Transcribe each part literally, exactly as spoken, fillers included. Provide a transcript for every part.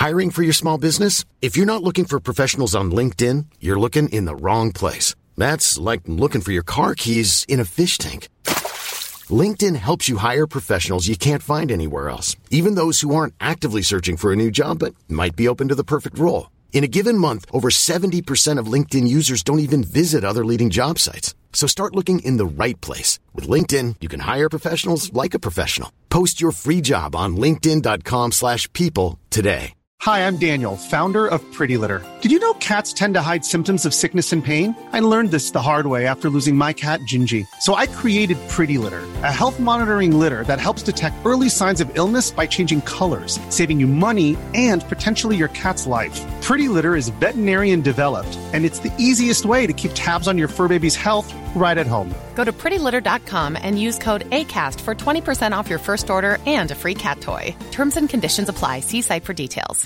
Hiring for your small business? If you're not looking for professionals on LinkedIn, you're looking in the wrong place. That's like looking for your car keys in a fish tank. LinkedIn helps you hire professionals you can't find anywhere else, even those who aren't actively searching for a new job but might be open to the perfect role. In a given month, over seventy percent of LinkedIn users don't even visit other leading job sites. So start looking in the right place. With LinkedIn, you can hire professionals like a professional. Post your free job on linkedin.com slash people today. Hi, I'm Daniel, founder of Pretty Litter. Did you know cats tend to hide symptoms of sickness and pain? I learned this the hard way after losing my cat, Gingy. So I created Pretty Litter, a health monitoring litter that helps detect early signs of illness by changing colors, saving you money and potentially your cat's life. Pretty Litter is veterinarian developed, and it's the easiest way to keep tabs on your fur baby's health right at home. Go to pretty litter dot com and use code ACAST for twenty percent off your first order and a free cat toy. Terms and conditions apply. See site for details.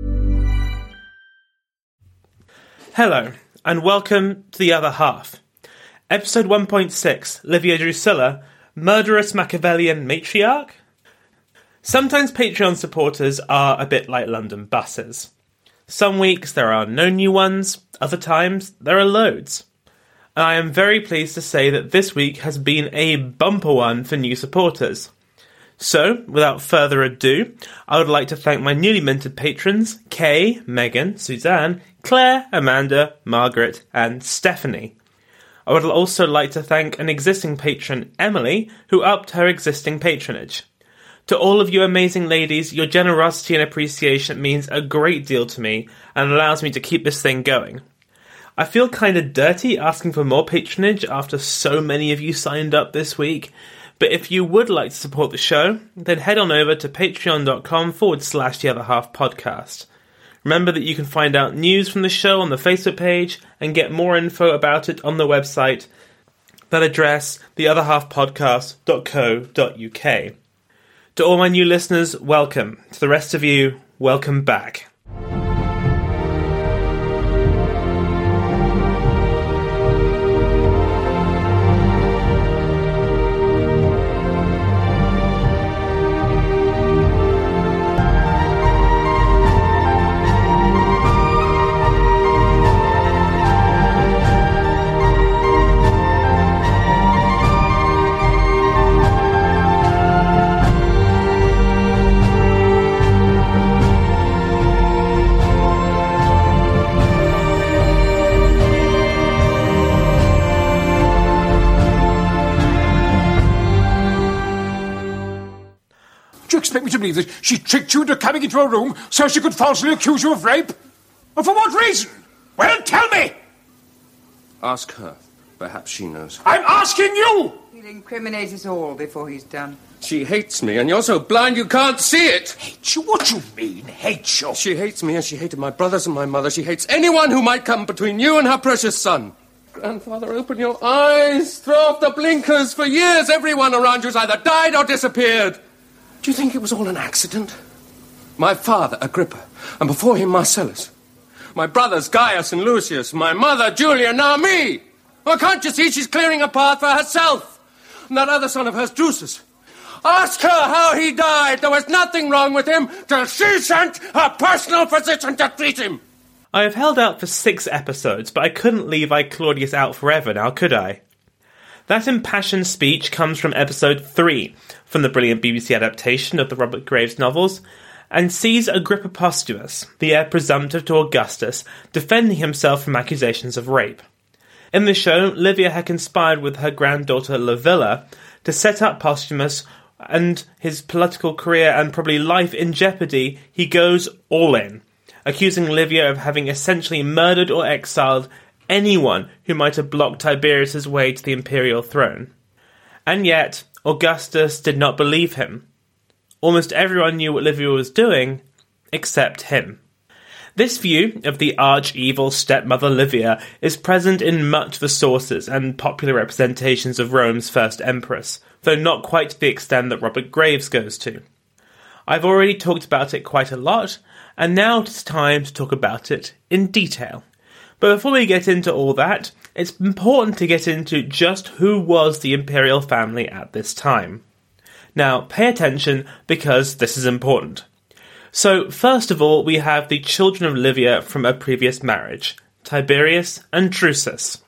Hello, and welcome to The Other Half. Episode one point six, Livia Drusilla, Murderous Machiavellian Matriarch? Sometimes Patreon supporters are a bit like London buses. Some weeks there are no new ones, other times there are loads. And I am very pleased to say that this week has been a bumper one for new supporters. So, without further ado, I would like to thank my newly minted patrons, Kay, Megan, Suzanne, Claire, Amanda, Margaret, and Stephanie. I would also like to thank an existing patron, Emily, who upped her existing patronage. To all of you amazing ladies, your generosity and appreciation means a great deal to me and allows me to keep this thing going. I feel kind of dirty asking for more patronage after so many of you signed up this week, but if you would like to support the show, then head on over to patreon.com forward slash the other half podcast. Remember that you can find out news from the show on the Facebook page and get more info about it on the website. That address, the other half podcast dot co dot uk. To all my new listeners, welcome. To the rest of you, welcome back. Expect me to believe that she tricked you into coming into her room so she could falsely accuse you of rape? And for what reason? Well, tell me! Ask her. Perhaps she knows. I'm asking you! He'll incriminate us all before he's done. She hates me, and you're so blind you can't see it! Hate you? What you mean, hate you? She hates me as she hated my brothers and my mother. She hates anyone who might come between you and her precious son. Grandfather, open your eyes. Throw off the blinkers. For years, everyone around you's either died or disappeared. Do you think it was all an accident? My father, Agrippa, and before him, Marcellus. My brothers, Gaius and Lucius. My mother, Julia, now me. Well, can't you see she's clearing a path for herself? And that other son of hers, Drusus. Ask her how he died. There was nothing wrong with him till she sent her personal physician to treat him. I have held out for six episodes, but I couldn't leave I Claudius out forever now, could I? That impassioned speech comes from episode three, from the brilliant B B C adaptation of the Robert Graves novels, and sees Agrippa Posthumus, the heir presumptive to Augustus, defending himself from accusations of rape. In the show, Livia had conspired with her granddaughter Livilla to set up Posthumus, and his political career and probably life in jeopardy, he goes all in, accusing Livia of having essentially murdered or exiled anyone who might have blocked Tiberius's way to the imperial throne. And yet, Augustus did not believe him. Almost everyone knew what Livia was doing, except him. This view of the arch-evil stepmother Livia is present in much of the sources and popular representations of Rome's first empress, though not quite to the extent that Robert Graves goes to. I've already talked about it quite a lot, and now it's time to talk about it in detail. But before we get into all that, it's important to get into just who was the imperial family at this time. Now, pay attention because this is important. So, first of all, we have the children of Livia from a previous marriage, Tiberius and Drusus.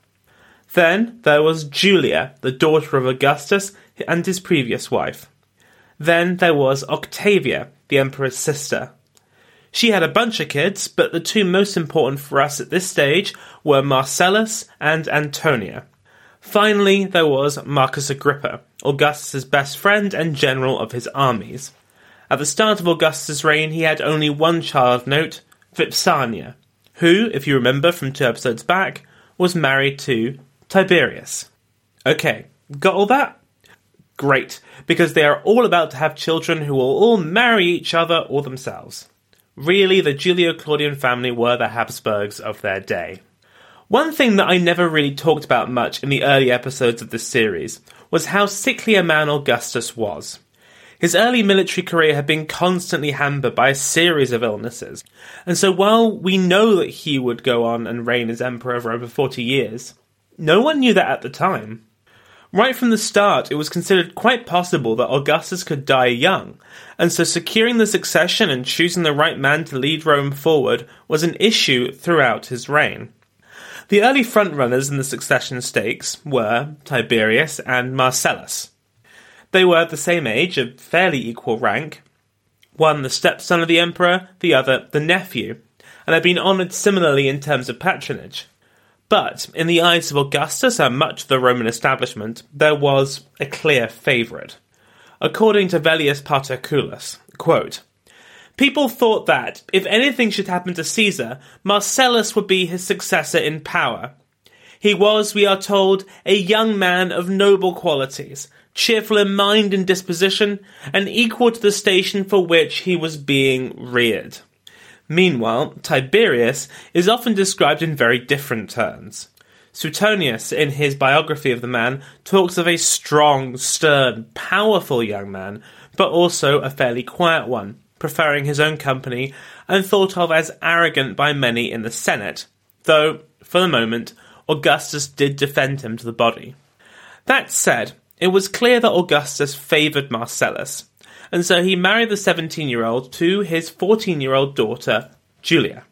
Then there was Julia, the daughter of Augustus and his previous wife. Then there was Octavia, the emperor's sister. She had a bunch of kids, but the two most important for us at this stage were Marcellus and Antonia. Finally, there was Marcus Agrippa, Augustus' best friend and general of his armies. At the start of Augustus' reign, he had only one child of note, Vipsania, who, if you remember from two episodes back, was married to Tiberius. Okay, got all that? Great, because they are all about to have children who will all marry each other or themselves. Really, the Julio-Claudian family were the Habsburgs of their day. One thing that I never really talked about much in the early episodes of this series was how sickly a man Augustus was. His early military career had been constantly hampered by a series of illnesses, and so while we know that he would go on and reign as emperor for over forty years, no one knew that at the time. Right from the start, it was considered quite possible that Augustus could die young, and so securing the succession and choosing the right man to lead Rome forward was an issue throughout his reign. The early frontrunners in the succession stakes were Tiberius and Marcellus. They were the same age, of fairly equal rank, one the stepson of the emperor, the other the nephew, and had been honoured similarly in terms of patronage. But, in the eyes of Augustus and much of the Roman establishment, there was a clear favourite. According to Velleius Paterculus, quote, "People thought that, if anything should happen to Caesar, Marcellus would be his successor in power. He was, we are told, a young man of noble qualities, cheerful in mind and disposition, and equal to the station for which he was being reared." Meanwhile, Tiberius is often described in very different terms. Suetonius, in his biography of the man, talks of a strong, stern, powerful young man, but also a fairly quiet one, preferring his own company and thought of as arrogant by many in the Senate, though, for the moment, Augustus did defend him to the body. That said, it was clear that Augustus favoured Marcellus, and so he married the seventeen-year-old to his fourteen-year-old daughter, Julia.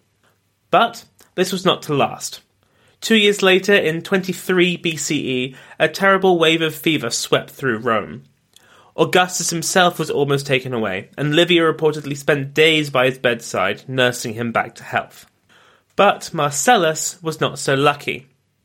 But this was not to last. Two years later, in twenty-three B C E, a terrible wave of fever swept through Rome. Augustus himself was almost taken away, and Livia reportedly spent days by his bedside, nursing him back to health. But Marcellus was not so lucky.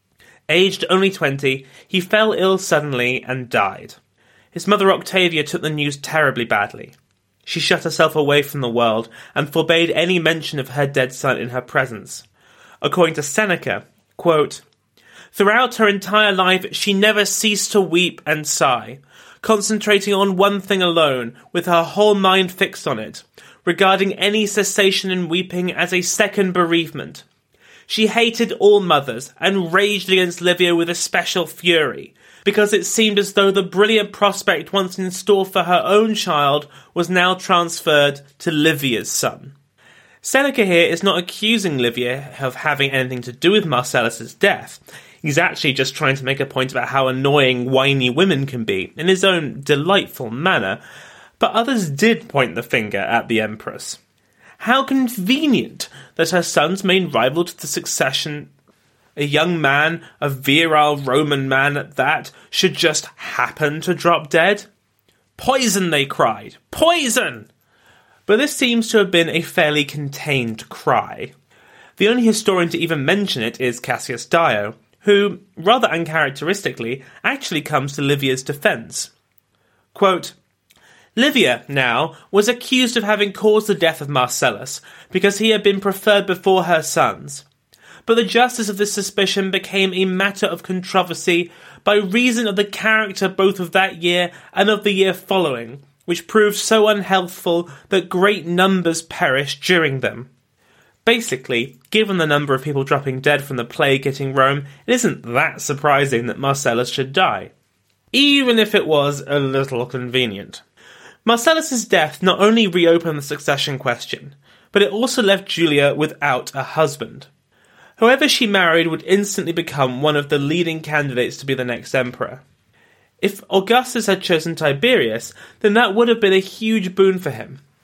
Aged only twenty, he fell ill suddenly and died. His mother Octavia took the news terribly badly. She shut herself away from the world and forbade any mention of her dead son in her presence. According to Seneca, quote, "Throughout her entire life she never ceased to weep and sigh, concentrating on one thing alone, with her whole mind fixed on it, regarding any cessation in weeping as a second bereavement. She hated all mothers, and raged against Livia with especial fury, because it seemed as though the brilliant prospect once in store for her own child was now transferred to Livia's son." Seneca here is not accusing Livia of having anything to do with Marcellus's death. He's actually just trying to make a point about how annoying whiny women can be, in his own delightful manner, but others did point the finger at the empress. How convenient that her son's main rival to the succession, a young man, a virile Roman man at that, should just happen to drop dead? "Poison," they cried. "Poison!" But this seems to have been a fairly contained cry. The only historian to even mention it is Cassius Dio, who, rather uncharacteristically, actually comes to Livia's defence. Quote, "Livia, now, was accused of having caused the death of Marcellus, because he had been preferred before her sons. But the justice of this suspicion became a matter of controversy by reason of the character both of that year and of the year following, which proved so unhealthful that great numbers perished during them." Basically, given the number of people dropping dead from the plague hitting Rome, it isn't that surprising that Marcellus should die. Even if it was a little convenient. Marcellus's death not only reopened the succession question, but it also left Julia without a husband. Whoever she married would instantly become one of the leading candidates to be the next emperor. If Augustus had chosen Tiberius, then that would have been a huge boon for him.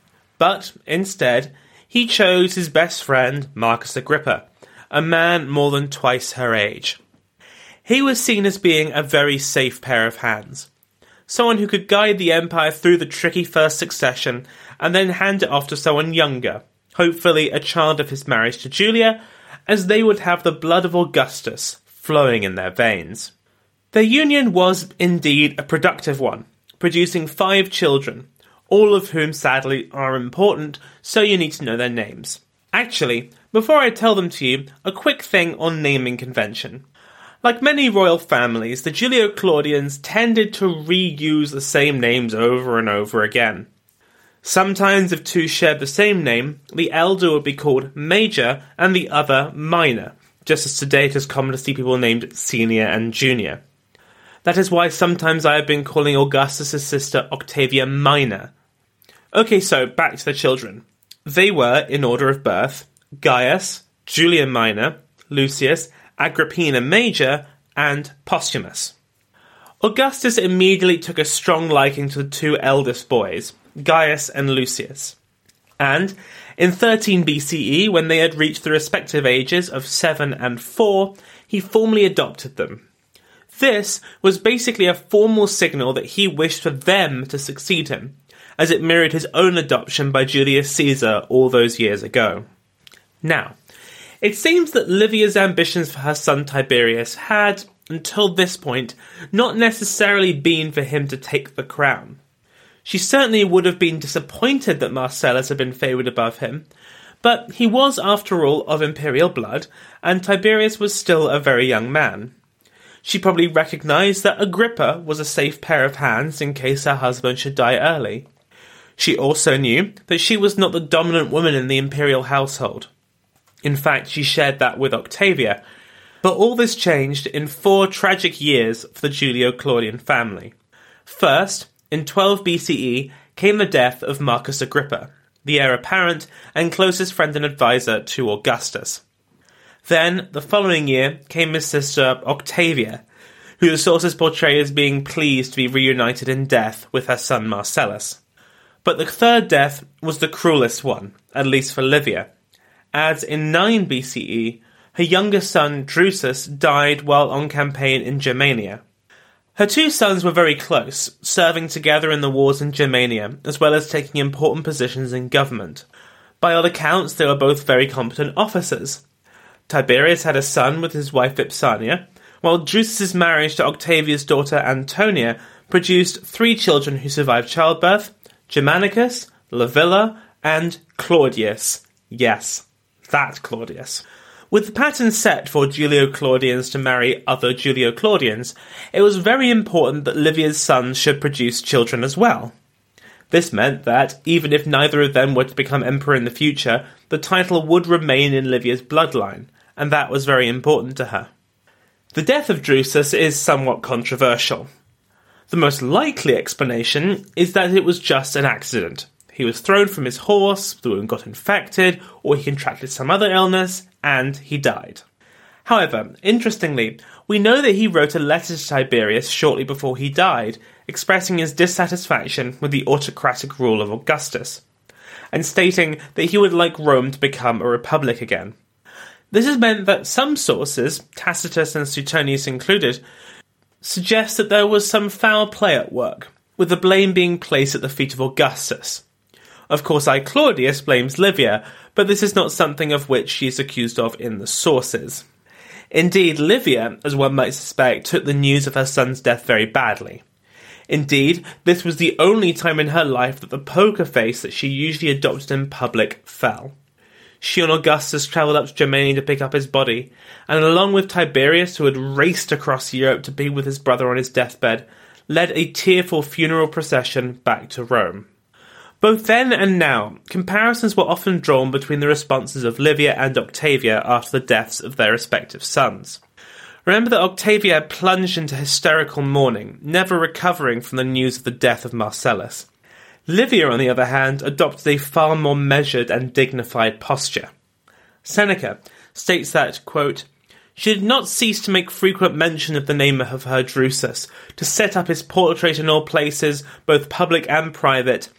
but instead he chose his best friend Marcus Agrippa, a man more than twice her age. He was seen as being a very safe pair of hands, someone who could guide the empire through the tricky first succession and then hand it off to someone younger, hopefully a child of his marriage to Julia, as they would have the blood of Augustus flowing in their veins. Their union was indeed a productive one, producing five children, all of whom sadly are important, so you need to know their names. Actually, before I tell them to you, a quick thing on naming convention. Like many royal families, the Julio-Claudians tended to reuse the same names over and over again. Sometimes if two shared the same name, the elder would be called Major and the other Minor, just as today it is common to see people named Senior and Junior. That is why sometimes I have been calling Augustus' sister Octavia Minor. Okay, so back to the children. They were, in order of birth, Gaius, Julia Minor, Lucius, Agrippina Major, and Posthumus. Augustus immediately took a strong liking to the two eldest boys, Gaius and Lucius. And, in thirteen B C E, when they had reached the respective ages of seven and four, he formally adopted them. This was basically a formal signal that he wished for them to succeed him, as it mirrored his own adoption by Julius Caesar all those years ago. Now, it seems that Livia's ambitions for her son Tiberius had, until this point, not necessarily been for him to take the crown. She certainly would have been disappointed that Marcellus had been favoured above him, but he was, after all, of imperial blood, and Tiberius was still a very young man. She probably recognised that Agrippa was a safe pair of hands in case her husband should die early. She also knew that she was not the dominant woman in the imperial household. In fact, she shared that with Octavia. But all this changed in four tragic years for the Julio-Claudian family. First, in twelve B C E, came the death of Marcus Agrippa, the heir apparent and closest friend and advisor to Augustus. Then, the following year, came his sister Octavia, who the sources portray as being pleased to be reunited in death with her son Marcellus. But the third death was the cruelest one, at least for Livia, as in nine B C E, her younger son Drusus died while on campaign in Germania. Her two sons were very close, serving together in the wars in Germania, as well as taking important positions in government. By all accounts, they were both very competent officers. Tiberius had a son with his wife Vipsania, while Drusus's marriage to Octavia's daughter Antonia produced three children who survived childbirth: Germanicus, Livilla, and Claudius. Yes, that Claudius. With the pattern set for Julio-Claudians to marry other Julio-Claudians, it was very important that Livia's sons should produce children as well. This meant that, even if neither of them were to become emperor in the future, the title would remain in Livia's bloodline, and that was very important to her. The death of Drusus is somewhat controversial. The most likely explanation is that it was just an accident. He was thrown from his horse, the wound got infected, or he contracted some other illness, and he died. However, interestingly, we know that he wrote a letter to Tiberius shortly before he died, expressing his dissatisfaction with the autocratic rule of Augustus, and stating that he would like Rome to become a republic again. This has meant that some sources, Tacitus and Suetonius included, suggest that there was some foul play at work, with the blame being placed at the feet of Augustus. Of course, I. Claudius blames Livia, but this is not something of which she is accused of in the sources. Indeed, Livia, as one might suspect, took the news of her son's death very badly. Indeed, this was the only time in her life that the poker face that she usually adopted in public fell. She and Augustus travelled up to Germania to pick up his body, and along with Tiberius, who had raced across Europe to be with his brother on his deathbed, led a tearful funeral procession back to Rome. Both then and now, comparisons were often drawn between the responses of Livia and Octavia after the deaths of their respective sons. Remember that Octavia plunged into hysterical mourning, never recovering from the news of the death of Marcellus. Livia, on the other hand, adopted a far more measured and dignified posture. Seneca states that, quote, "She did not cease to make frequent mention of the name of her Drusus, to set up his portrait in all places, both public and private,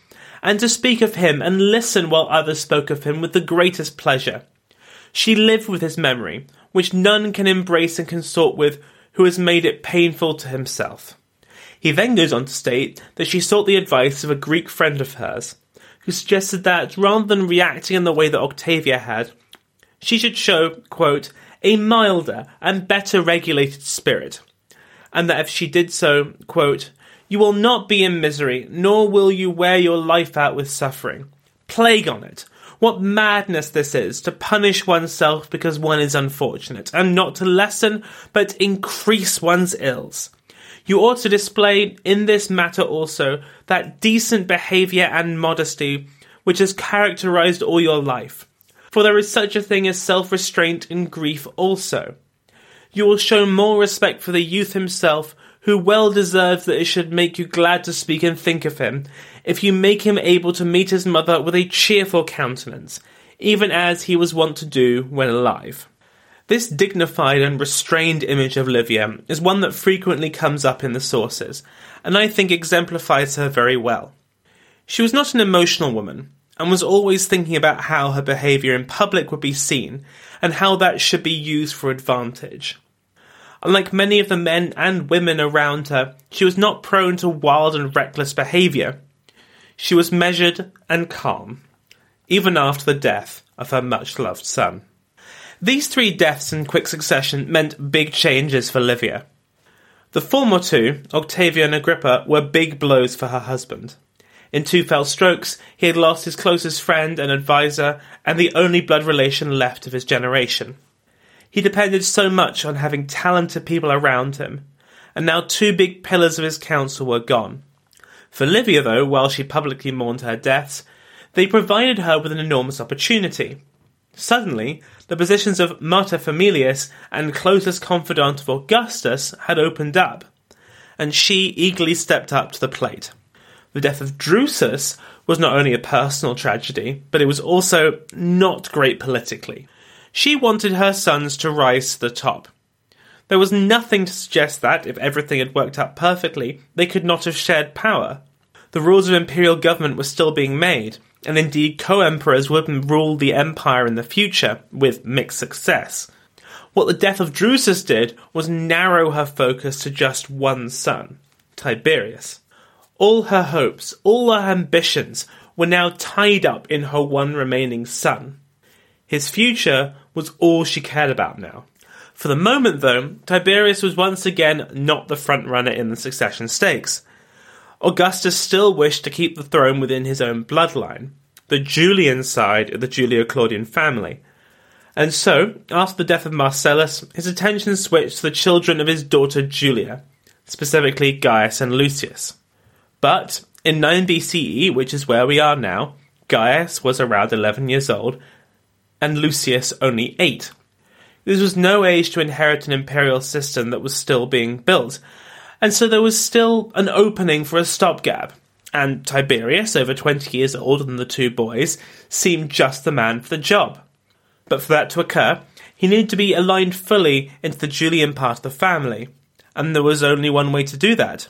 and to speak of him and listen while others spoke of him with the greatest pleasure. She lived with his memory, which none can embrace and consort with who has made it painful to himself. He then goes on to state that she sought the advice of a Greek friend of hers, who suggested that, rather than reacting in the way that Octavia had, she should show, quote, a milder and better regulated spirit, and that if she did so, quote, you will not be in misery, nor will you wear your life out with suffering. Plague on it! What madness this is, to punish oneself because one is unfortunate, and not to lessen, but increase one's ills. You ought to display in this matter also that decent behaviour and modesty which has characterised all your life, for there is such a thing as self-restraint in grief also. You will show more respect for the youth himself, who well deserves that it should make you glad to speak and think of him, if you make him able to meet his mother with a cheerful countenance, even as he was wont to do when alive. This dignified and restrained image of Livia is one that frequently comes up in the sources, and I think exemplifies her very well. She was not an emotional woman, and was always thinking about how her behaviour in public would be seen, and how that should be used for advantage. Unlike many of the men and women around her, she was not prone to wild and reckless behaviour. She was measured and calm, even after the death of her much-loved son. These three deaths in quick succession meant big changes for Livia. The former two, Octavia and Agrippa, were big blows for her husband. In two fell strokes, he had lost his closest friend and adviser, and the only blood relation left of his generation. He depended so much on having talented people around him, and now two big pillars of his council were gone. For Livia, though, while she publicly mourned her deaths, they provided her with an enormous opportunity. Suddenly, the positions of Mater Familias and closest confidant of Augustus had opened up, and she eagerly stepped up to the plate. The death of Drusus was not only a personal tragedy, but it was also not great politically. She wanted her sons to rise to the top. There was nothing to suggest that, if everything had worked out perfectly, they could not have shared power. The rules of imperial government were still being made, and indeed co-emperors would rule the empire in the future, with mixed success. What the death of Drusus did was narrow her focus to just one son, Tiberius. All her hopes, all her ambitions, were now tied up in her one remaining son. His future was all she cared about now. For the moment, though, Tiberius was once again not the front-runner in the succession stakes. Augustus still wished to keep the throne within his own bloodline, the Julian side of the Julio-Claudian family. And so, after the death of Marcellus, his attention switched to the children of his daughter Julia, specifically Gaius and Lucius. But, in nine B C E, which is where we are now, Gaius was around eleven years old, and Lucius only eight. This was no age to inherit an imperial system that was still being built, and so there was still an opening for a stopgap, and Tiberius, over twenty years older than the two boys, seemed just the man for the job. But for that to occur, he needed to be aligned fully into the Julian part of the family, and there was only one way to do that: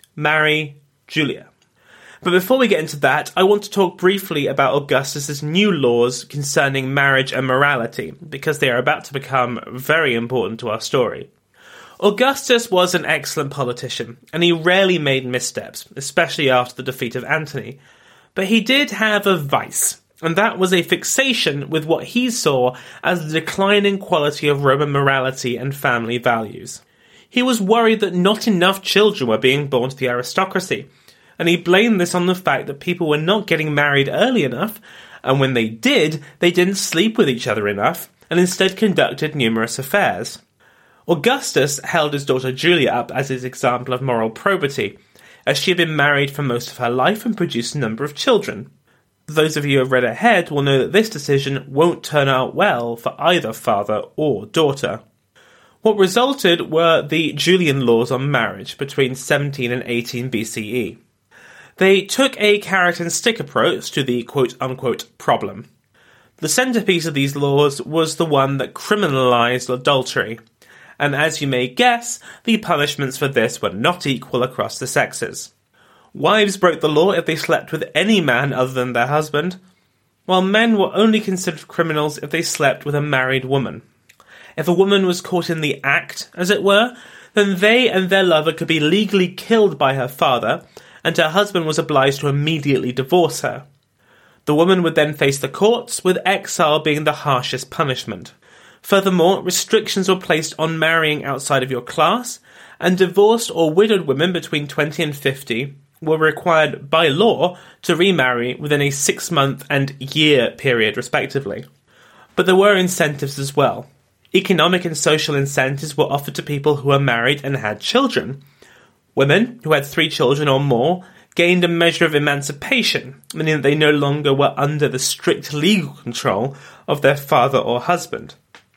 marry Julia. But before we get into that, I want to talk briefly about Augustus's new laws concerning marriage and morality, because they are about to become very important to our story. Augustus was an excellent politician, and he rarely made missteps, especially after the defeat of Antony. But he did have a vice, and that was a fixation with what he saw as the declining quality of Roman morality and family values. He was worried that not enough children were being born to the aristocracy, and he blamed this on the fact that people were not getting married early enough, and when they did, they didn't sleep with each other enough, and instead conducted numerous affairs. Augustus held his daughter Julia up as his example of moral probity, as she had been married for most of her life and produced a number of children. Those of you who have read ahead will know that this decision won't turn out well for either father or daughter. What resulted were the Julian laws on marriage between seventeen and eighteen B C E. They took a carrot-and-stick approach to the quote-unquote problem. The centrepiece of these laws was the one that criminalised adultery, and as you may guess, the punishments for this were not equal across the sexes. Wives broke the law if they slept with any man other than their husband, while men were only considered criminals if they slept with a married woman. If a woman was caught in the act, as it were, then they and their lover could be legally killed by her father, and her husband was obliged to immediately divorce her. The woman would then face the courts, with exile being the harshest punishment. Furthermore, restrictions were placed on marrying outside of your class, and divorced or widowed women between twenty and fifty were required by law to remarry within a six-month and year period, respectively. But there were incentives as well. Economic and social incentives were offered to people who were married and had children. Women who had three children or more gained a measure of emancipation, meaning that they no longer were under the strict legal control of their father or husband.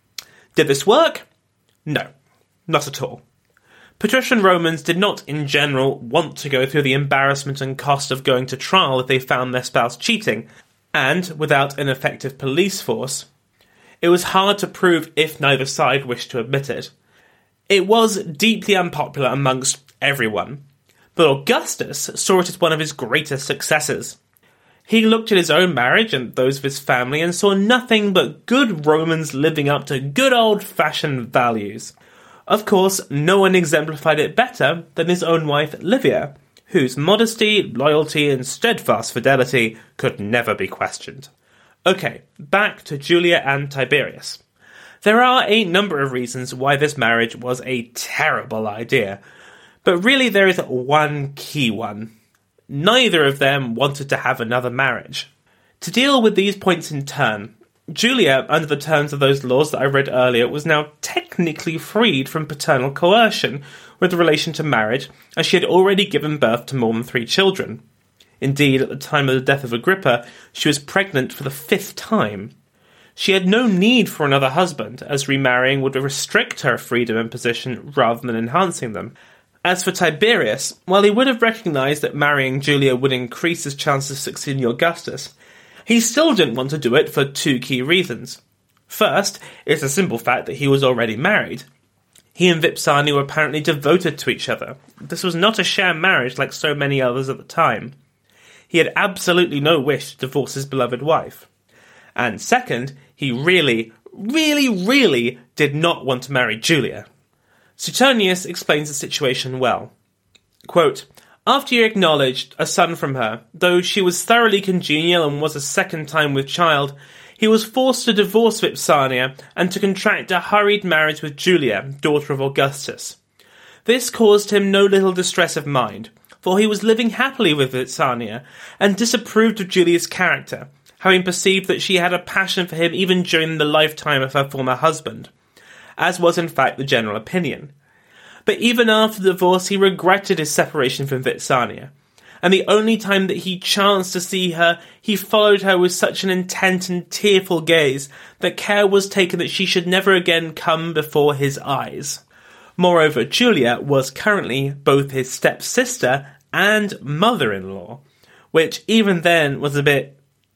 Did this work? No, not at all. Patrician Romans did not, in general, want to go through the embarrassment and cost of going to trial if they found their spouse cheating, and, without an effective police force, it was hard to prove if neither side wished to admit it. It was deeply unpopular amongst everyone, but Augustus saw it as one of his greatest successes. He looked at his own marriage and those of his family and saw nothing but good Romans living up to good old-fashioned values. Of course, no one exemplified it better than his own wife Livia, whose modesty, loyalty, and steadfast fidelity could never be questioned. Okay, back to Julia and Tiberius. There are a number of reasons why this marriage was a terrible idea, but really there is one key one. Neither of them wanted to have another marriage. To deal with these points in turn, Julia, under the terms of those laws that I read earlier, was now technically freed from paternal coercion with relation to marriage, as she had already given birth to more than three children. Indeed, at the time of the death of Agrippa, she was pregnant for the fifth time. She had no need for another husband, as remarrying would restrict her freedom and position rather than enhancing them. As for Tiberius, while he would have recognised that marrying Julia would increase his chances of succeeding Augustus, he still didn't want to do it for two key reasons. First, it's a simple fact that he was already married. He and Vipsania were apparently devoted to each other. This was not a sham marriage like so many others at the time. He had absolutely no wish to divorce his beloved wife. And second, he really, really, really did not want to marry Julia. Suetonius explains the situation well. Quote, "After he acknowledged a son from her, though she was thoroughly congenial and was a second time with child, he was forced to divorce Vipsania and to contract a hurried marriage with Julia, daughter of Augustus. This caused him no little distress of mind, for he was living happily with Vipsania, and disapproved of Julia's character, having perceived that she had a passion for him even during the lifetime of her former husband, as was in fact the general opinion. But even after the divorce he regretted his separation from Vipsania, and the only time that he chanced to see her, he followed her with such an intent and tearful gaze that care was taken that she should never again come before his eyes. Moreover, Julia was currently both his stepsister and mother-in-law, which even then was a bit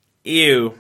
ew.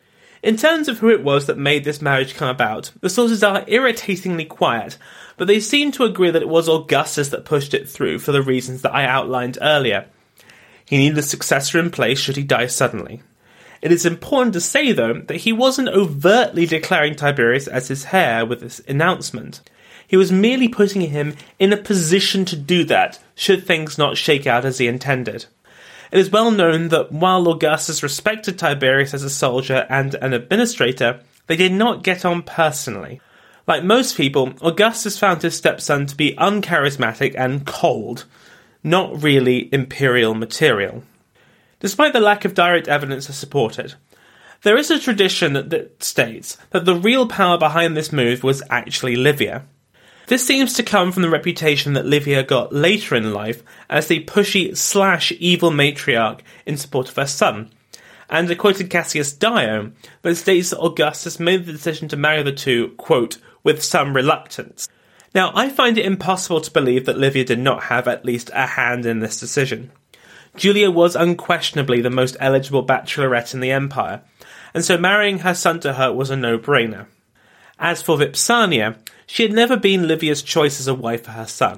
In terms of who it was that made this marriage come about, the sources are irritatingly quiet, but they seem to agree that it was Augustus that pushed it through for the reasons that I outlined earlier. He needed a successor in place should he die suddenly. It is important to say, though, that he wasn't overtly declaring Tiberius as his heir with this announcement. He was merely putting him in a position to do that, should things not shake out as he intended. It is well known that while Augustus respected Tiberius as a soldier and an administrator, they did not get on personally. Like most people, Augustus found his stepson to be uncharismatic and cold, not really imperial material. Despite the lack of direct evidence to support it, there is a tradition that, that states that the real power behind this move was actually Livia. This seems to come from the reputation that Livia got later in life as the pushy slash evil matriarch in support of her son, and I quoted Cassius Dio, but states that Augustus made the decision to marry the two, quote, with some reluctance. Now, I find it impossible to believe that Livia did not have at least a hand in this decision. Julia was unquestionably the most eligible bachelorette in the empire, and so marrying her son to her was a no-brainer. As for Vipsania, she had never been Livia's choice as a wife for her son,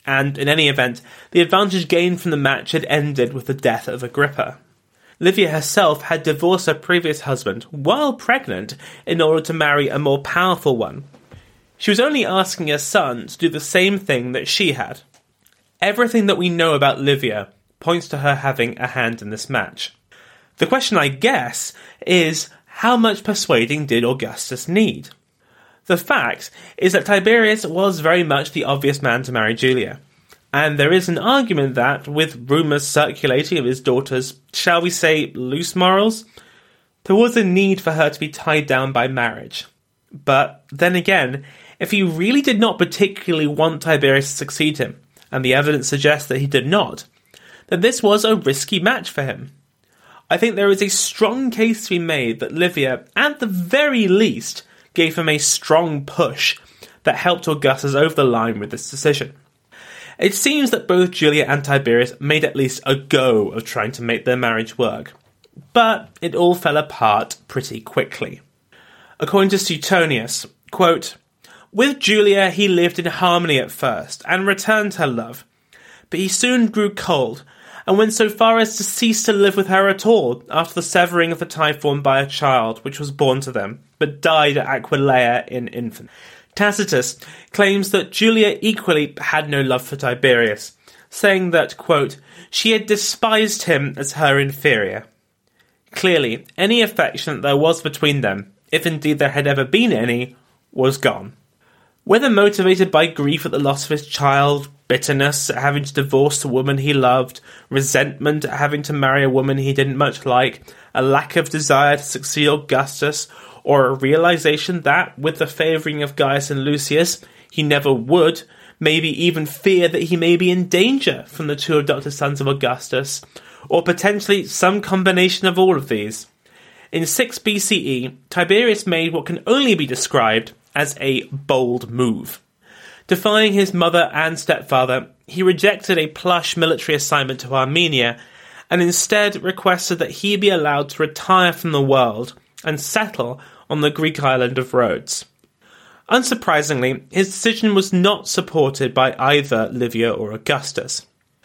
and in any event, the advantage gained from the match had ended with the death of Agrippa. Livia herself had divorced her previous husband while pregnant in order to marry a more powerful one. She was only asking her son to do the same thing that she had. Everything that we know about Livia points to her having a hand in this match. The question, I guess, is how much persuading did Augustus need? The fact is that Tiberius was very much the obvious man to marry Julia, and there is an argument that, with rumours circulating of his daughter's, shall we say, loose morals, there was a need for her to be tied down by marriage. But then again, if he really did not particularly want Tiberius to succeed him, and the evidence suggests that he did not, then this was a risky match for him. I think there is a strong case to be made that Livia, at the very least, gave him a strong push that helped Augustus over the line with this decision. It seems that both Julia and Tiberius made at least a go of trying to make their marriage work, but it all fell apart pretty quickly. According to Suetonius, quote, "With Julia he lived in harmony at first, and returned her love, but he soon grew cold, and went so far as to cease to live with her at all after the severing of the tie formed by a child which was born to them, but died at Aquileia in infant." Tacitus claims that Julia equally had no love for Tiberius, saying that, quote, "she had despised him as her inferior." Clearly, any affection that there was between them, if indeed there had ever been any, was gone. Whether motivated by grief at the loss of his child, bitterness at having to divorce the woman he loved, resentment at having to marry a woman he didn't much like, a lack of desire to succeed Augustus, or a realization that, with the favouring of Gaius and Lucius, he never would, maybe even fear that he may be in danger from the two adopted sons of Augustus, or potentially some combination of all of these. In six B C E, Tiberius made what can only be described as a bold move. Defying his mother and stepfather, he rejected a plush military assignment to Armenia, and instead requested that he be allowed to retire from the world and settle on the Greek island of Rhodes. Unsurprisingly, his decision was not supported by either Livia or Augustus.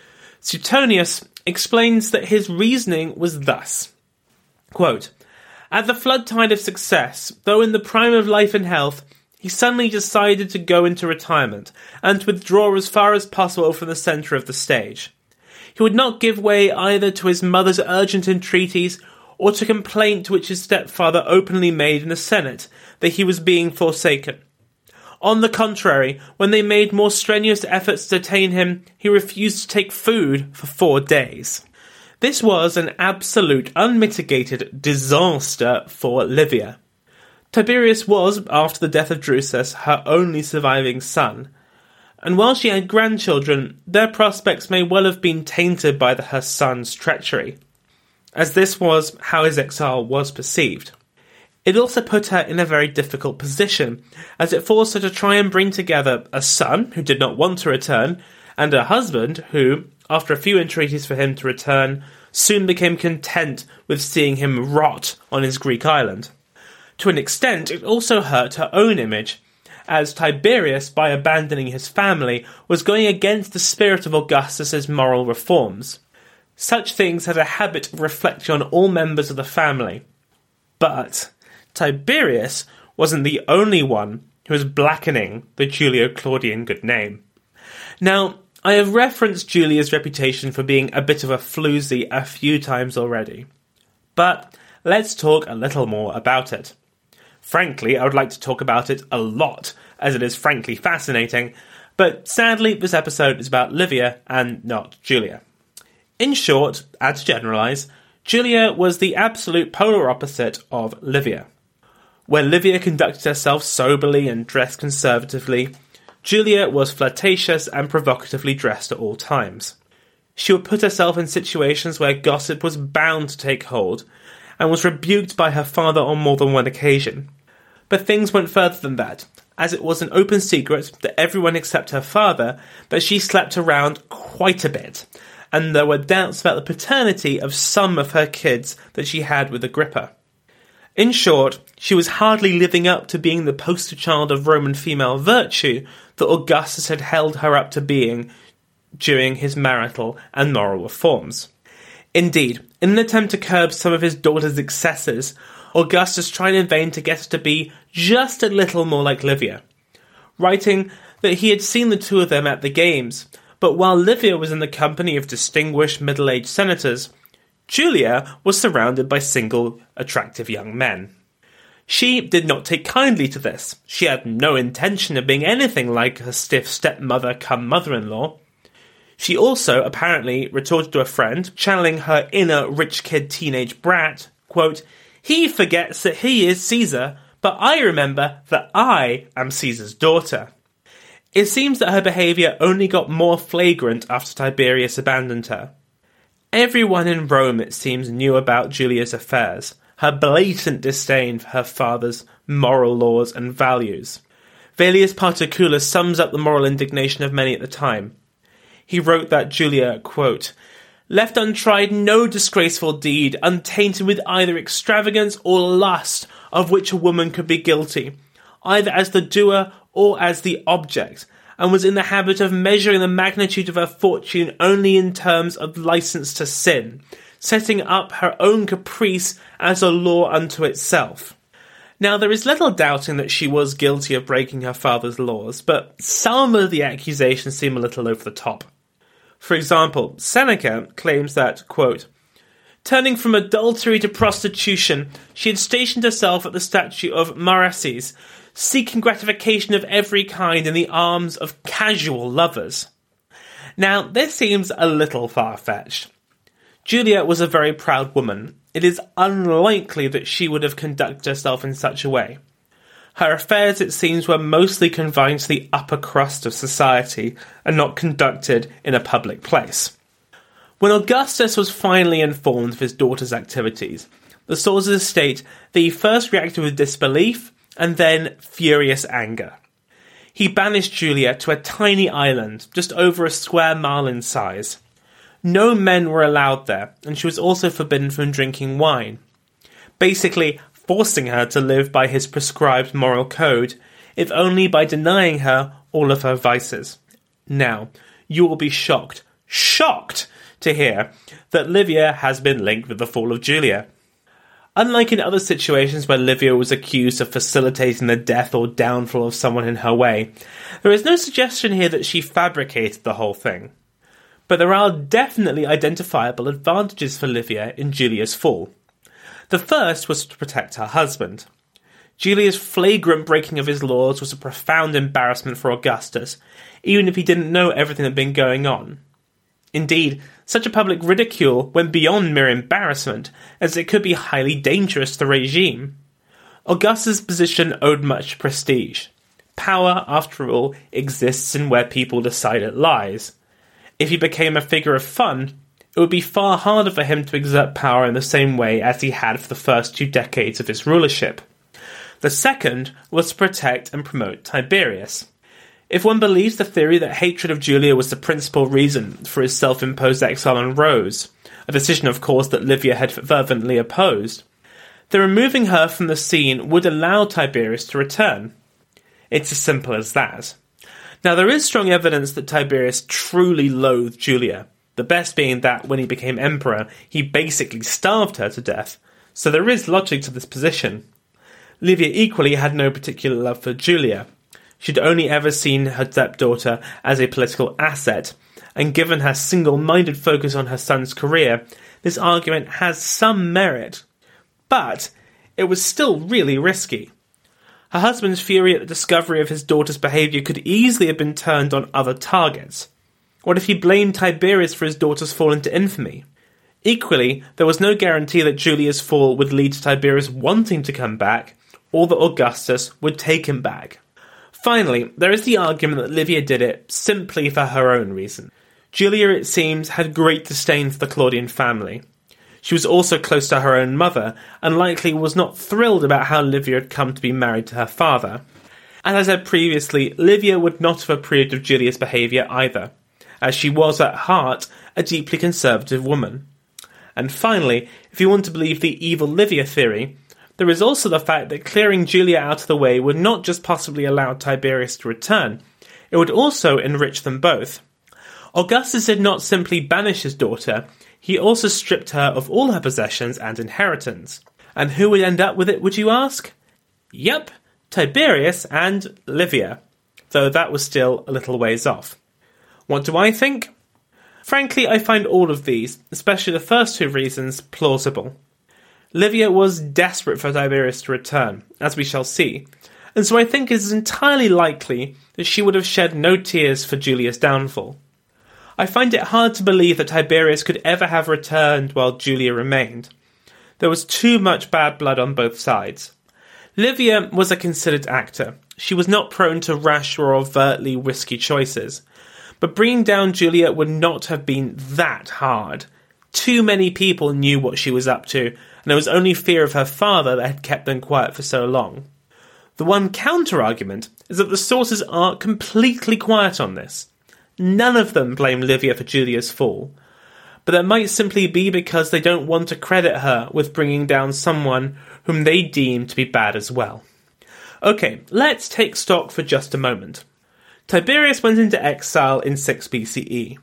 Suetonius explains that his reasoning was thus, quote, "At the flood tide of success, though in the prime of life and health, he suddenly decided to go into retirement and to withdraw as far as possible from the centre of the stage. He would not give way either to his mother's urgent entreaties or to complaint which his stepfather openly made in the Senate that he was being forsaken. On the contrary, when they made more strenuous efforts to detain him, he refused to take food for four days." This was an absolute, unmitigated disaster for Livia. Tiberius was, after the death of Drusus, her only surviving son, and while she had grandchildren, their prospects may well have been tainted by the, her son's treachery, as this was how his exile was perceived. It also put her in a very difficult position, as it forced her to try and bring together a son who did not want to return, and a husband who, after a few entreaties for him to return, soon became content with seeing him rot on his Greek island. To an extent, it also hurt her own image, as Tiberius, by abandoning his family, was going against the spirit of Augustus's moral reforms. Such things had a habit of reflecting on all members of the family. But Tiberius wasn't the only one who was blackening the Julio-Claudian good name. Now, I have referenced Julia's reputation for being a bit of a floozy a few times already. But let's talk a little more about it. Frankly, I would like to talk about it a lot, as it is frankly fascinating, but sadly this episode is about Livia and not Julia. In short, and to generalise, Julia was the absolute polar opposite of Livia. Where Livia conducted herself soberly and dressed conservatively, Julia was flirtatious and provocatively dressed at all times. She would put herself in situations where gossip was bound to take hold, and was rebuked by her father on more than one occasion. But things went further than that, as it was an open secret that everyone except her father that she slept around quite a bit, and there were doubts about the paternity of some of her kids that she had with Agrippa. In short, she was hardly living up to being the poster child of Roman female virtue that Augustus had held her up to being during his marital and moral reforms. Indeed, in an attempt to curb some of his daughter's excesses, Augustus tried in vain to get her to be just a little more like Livia, writing that he had seen the two of them at the games, but while Livia was in the company of distinguished middle-aged senators, Julia was surrounded by single, attractive young men. She did not take kindly to this. She had no intention of being anything like her stiff stepmother come mother-in-law. She also apparently retorted to a friend, channeling her inner rich kid teenage brat, quote, "He forgets that he is Caesar, but I remember that I am Caesar's daughter." It seems that her behaviour only got more flagrant after Tiberius abandoned her. Everyone in Rome, it seems, knew about Julia's affairs, her blatant disdain for her father's moral laws and values. Velius Particulus sums up the moral indignation of many at the time. He wrote that Julia, quote, "left untried no disgraceful deed, untainted with either extravagance or lust, of which a woman could be guilty, either as the doer or as the object, and was in the habit of measuring the magnitude of her fortune only in terms of license to sin, setting up her own caprice as a law unto itself." Now, there is little doubting that she was guilty of breaking her father's laws, but some of the accusations seem a little over the top. For example, Seneca claims that, quote, "turning from adultery to prostitution, she had stationed herself at the statue of Maraces, seeking gratification of every kind in the arms of casual lovers." Now, this seems a little far-fetched. Julia was a very proud woman. It is unlikely that she would have conducted herself in such a way. Her affairs, it seems, were mostly confined to the upper crust of society and not conducted in a public place. When Augustus was finally informed of his daughter's activities, the sources state that he first reacted with disbelief and then furious anger. He banished Julia to a tiny island, just over a square mile in size. No men were allowed there, and she was also forbidden from drinking wine, basically forcing her to live by his prescribed moral code, if only by denying her all of her vices. Now, you will be shocked, shocked to hear that Livia has been linked with the fall of Julia. Unlike in other situations where Livia was accused of facilitating the death or downfall of someone in her way, there is no suggestion here that she fabricated the whole thing. But there are definitely identifiable advantages for Livia in Julia's fall. The first was to protect her husband. Julia's flagrant breaking of his laws was a profound embarrassment for Augustus, even if he didn't know everything that had been going on. Indeed, such a public ridicule went beyond mere embarrassment, as it could be highly dangerous to the regime. Augustus' position owed much prestige. Power, after all, exists in where people decide it lies. If he became a figure of fun, it would be far harder for him to exert power in the same way as he had for the first two decades of his rulership. The second was to protect and promote Tiberius. If one believes the theory that hatred of Julia was the principal reason for his self-imposed exile on Rhodes, a decision of course that Livia had fervently opposed, then removing her from the scene would allow Tiberius to return. It's as simple as that. Now, there is strong evidence that Tiberius truly loathed Julia, the best being that when he became emperor, he basically starved her to death, so there is logic to this position. Livia equally had no particular love for Julia. She'd only ever seen her stepdaughter as a political asset, and given her single-minded focus on her son's career, this argument has some merit. But it was still really risky. Her husband's fury at the discovery of his daughter's behaviour could easily have been turned on other targets. What if he blamed Tiberius for his daughter's fall into infamy? Equally, there was no guarantee that Julia's fall would lead to Tiberius wanting to come back, or that Augustus would take him back. Finally, there is the argument that Livia did it simply for her own reason. Julia, it seems, had great disdain for the Claudian family. She was also close to her own mother, and likely was not thrilled about how Livia had come to be married to her father. As I said previously, Livia would not have approved of Julia's behaviour either, as she was at heart a deeply conservative woman. And finally, if you want to believe the evil Livia theory, there is also the fact that clearing Julia out of the way would not just possibly allow Tiberius to return, it would also enrich them both. Augustus did not simply banish his daughter, he also stripped her of all her possessions and inheritance. And who would end up with it, would you ask? Yep, Tiberius and Livia, though that was still a little ways off. What do I think? Frankly, I find all of these, especially the first two reasons, plausible. Livia was desperate for Tiberius to return, as we shall see, and so I think it is entirely likely that she would have shed no tears for Julia's downfall. I find it hard to believe that Tiberius could ever have returned while Julia remained. There was too much bad blood on both sides. Livia was a considered actor. She was not prone to rash or overtly risky choices. But bringing down Julia would not have been that hard. Too many people knew what she was up to, and it was only fear of her father that had kept them quiet for so long. The one counter-argument is that the sources are completely quiet on this. None of them blame Livia for Julia's fall, but that might simply be because they don't want to credit her with bringing down someone whom they deem to be bad as well. Okay, let's take stock for just a moment. Tiberius went into exile in six B C E.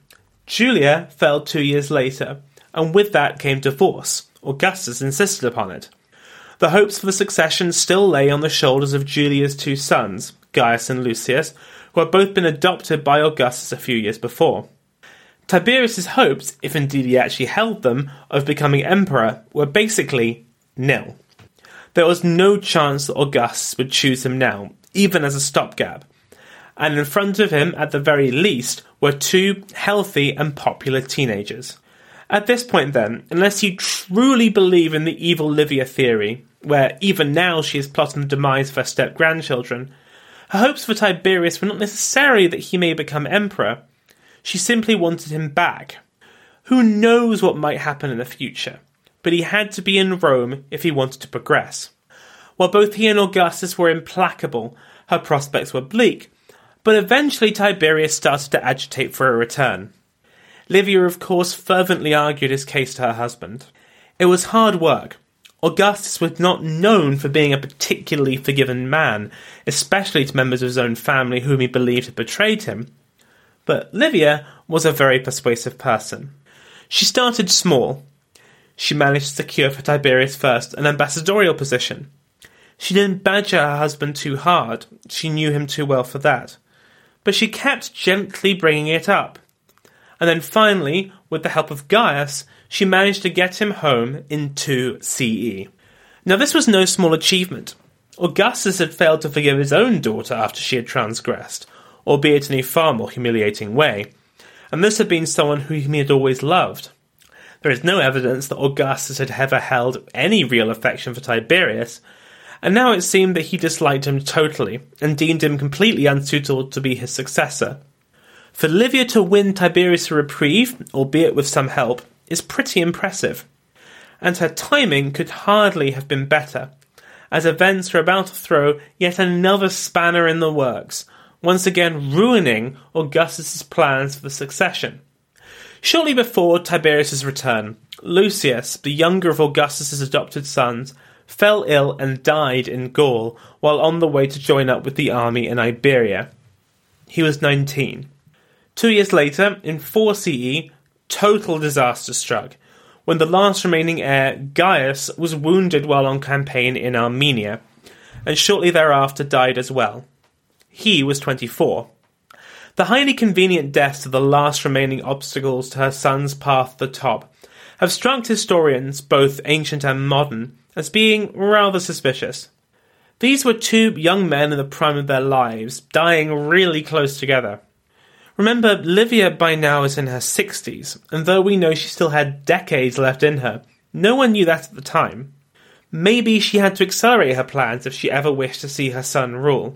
Julia fell two years later, and with that came divorce. Augustus insisted upon it. The hopes for the succession still lay on the shoulders of Julia's two sons, Gaius and Lucius, who had both been adopted by Augustus a few years before. Tiberius's hopes, if indeed he actually held them, of becoming emperor were basically nil. There was no chance that Augustus would choose him now, even as a stopgap. And in front of him, at the very least, were two healthy and popular teenagers. At this point then, unless you truly believe in the evil Livia theory, where even now she is plotting the demise of her step-grandchildren, her hopes for Tiberius were not necessarily that he may become emperor. She simply wanted him back. Who knows what might happen in the future, but he had to be in Rome if he wanted to progress. While both he and Augustus were implacable, her prospects were bleak, but eventually Tiberius started to agitate for a return. Livia, of course, fervently argued his case to her husband. It was hard work. Augustus was not known for being a particularly forgiving man, especially to members of his own family whom he believed had betrayed him. But Livia was a very persuasive person. She started small. She managed to secure for Tiberius first an ambassadorial position. She didn't badger her husband too hard. She knew him too well for that. But she kept gently bringing it up. And then finally, with the help of Gaius, she managed to get him home in two C E. Now this was no small achievement. Augustus had failed to forgive his own daughter after she had transgressed, albeit in a far more humiliating way, and this had been someone whom he had always loved. There is no evidence that Augustus had ever held any real affection for Tiberius, and now it seemed that he disliked him totally, and deemed him completely unsuitable to be his successor. For Livia to win Tiberius a reprieve, albeit with some help, is pretty impressive. And her timing could hardly have been better, as events were about to throw yet another spanner in the works, once again ruining Augustus' plans for the succession. Shortly before Tiberius' return, Lucius, the younger of Augustus' adopted sons, fell ill and died in Gaul while on the way to join up with the army in Iberia. He was nineteen. Two years later, in four C E, total disaster struck, when the last remaining heir, Gaius, was wounded while on campaign in Armenia, and shortly thereafter died as well. He was twenty-four. The highly convenient deaths of the last remaining obstacles to her son's path to the top have struck historians, both ancient and modern, as being rather suspicious. These were two young men in the prime of their lives, dying really close together. Remember, Livia by now is in her sixties, and though we know she still had decades left in her, no one knew that at the time. Maybe she had to accelerate her plans if she ever wished to see her son rule.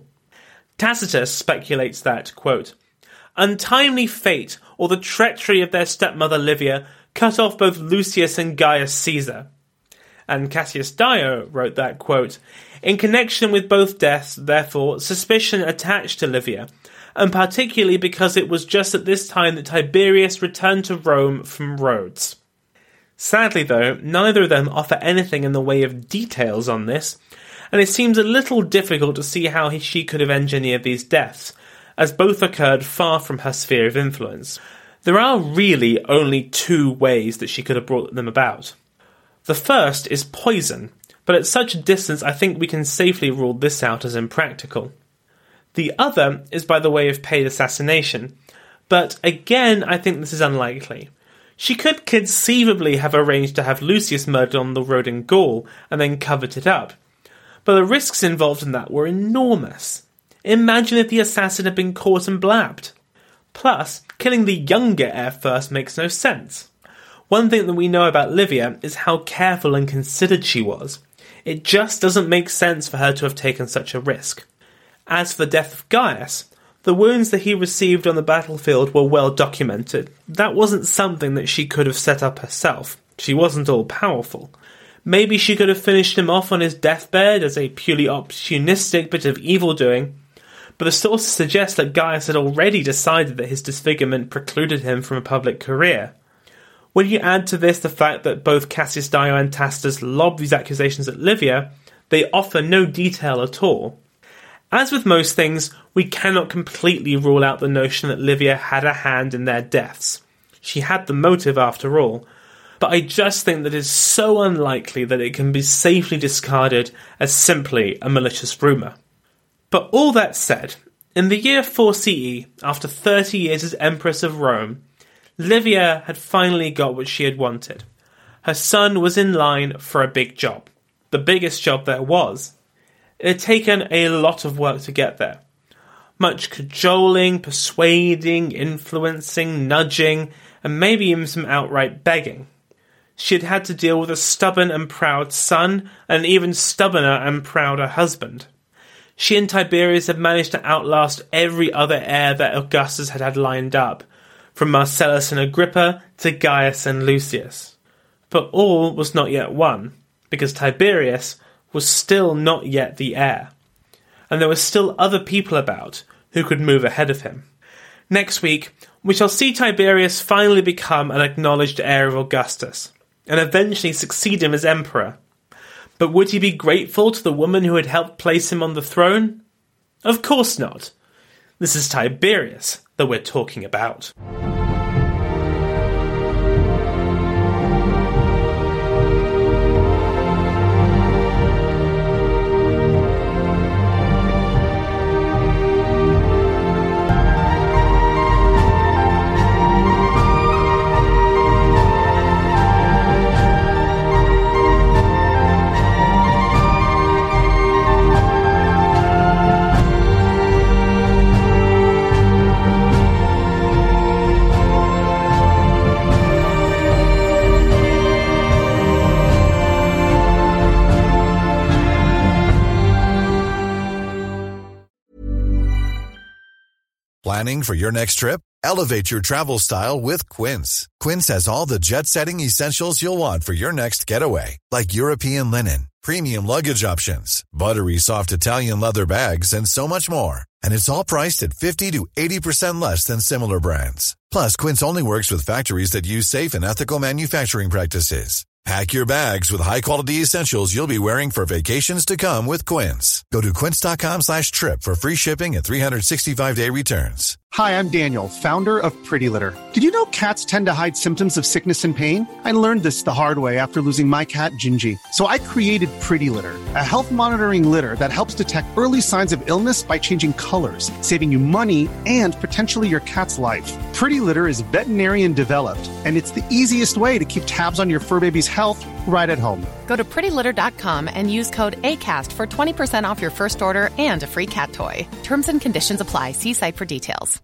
Tacitus speculates that, quote, "Untimely fate or the treachery of their stepmother Livia cut off both Lucius and Gaius Caesar." And Cassius Dio wrote that, quote, "In connection with both deaths, therefore, suspicion attached to Livia, and particularly because it was just at this time that Tiberius returned to Rome from Rhodes." Sadly, though, neither of them offer anything in the way of details on this, and it seems a little difficult to see how she could have engineered these deaths, as both occurred far from her sphere of influence. There are really only two ways that she could have brought them about. The first is poison, but at such a distance I think we can safely rule this out as impractical. The other is by the way of paid assassination, but again I think this is unlikely. She could conceivably have arranged to have Lucius murdered on the road in Gaul and then covered it up, but the risks involved in that were enormous. Imagine if the assassin had been caught and blabbed. Plus, killing the younger heir first makes no sense. One thing that we know about Livia is how careful and considered she was. It just doesn't make sense for her to have taken such a risk. As for the death of Gaius, the wounds that he received on the battlefield were well documented. That wasn't something that she could have set up herself. She wasn't all-powerful. Maybe she could have finished him off on his deathbed as a purely opportunistic bit of evil-doing, but the sources suggest that Gaius had already decided that his disfigurement precluded him from a public career. When you add to this the fact that both Cassius Dio and Tacitus lob these accusations at Livia, they offer no detail at all. As with most things, we cannot completely rule out the notion that Livia had a hand in their deaths. She had the motive after all, but I just think that it is so unlikely that it can be safely discarded as simply a malicious rumour. But all that said, in the year four C E, after thirty years as Empress of Rome, Livia had finally got what she had wanted. Her son was in line for a big job. The biggest job there was. It had taken a lot of work to get there. Much cajoling, persuading, influencing, nudging, and maybe even some outright begging. She had had to deal with a stubborn and proud son, and an even stubborner and prouder husband. She and Tiberius had managed to outlast every other heir that Augustus had had lined up, from Marcellus and Agrippa to Gaius and Lucius. But all was not yet won, because Tiberius was still not yet the heir, and there were still other people about who could move ahead of him. Next week, we shall see Tiberius finally become an acknowledged heir of Augustus, and eventually succeed him as emperor. But would he be grateful to the woman who had helped place him on the throne? Of course not. This is Tiberius that we're talking about. Planning for your next trip? Elevate your travel style with Quince. Quince has all the jet-setting essentials you'll want for your next getaway, like European linen, premium luggage options, buttery soft Italian leather bags, and so much more. And it's all priced at fifty to eighty percent less than similar brands. Plus, Quince only works with factories that use safe and ethical manufacturing practices. Pack your bags with high-quality essentials you'll be wearing for vacations to come with Quince. Go to quince.com slash trip for free shipping and three sixty-five day returns. Hi, I'm Daniel, founder of Pretty Litter. Did you know cats tend to hide symptoms of sickness and pain? I learned this the hard way after losing my cat, Gingy. So I created Pretty Litter, a health monitoring litter that helps detect early signs of illness by changing colors, saving you money and potentially your cat's life. Pretty Litter is veterinarian developed, and it's the easiest way to keep tabs on your fur baby's health right at home. Go to pretty litter dot com and use code ACAST for twenty percent off your first order and a free cat toy. Terms and conditions apply. See site for details.